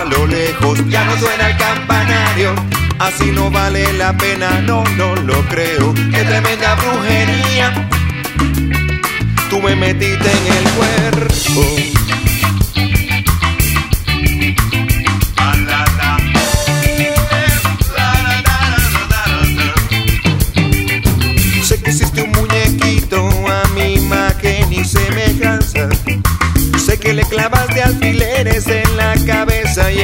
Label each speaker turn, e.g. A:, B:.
A: A lo lejos ya no suena el campanario, así no vale la pena, no, no lo creo. Qué tremenda brujería, tú me metiste en el cuerpo.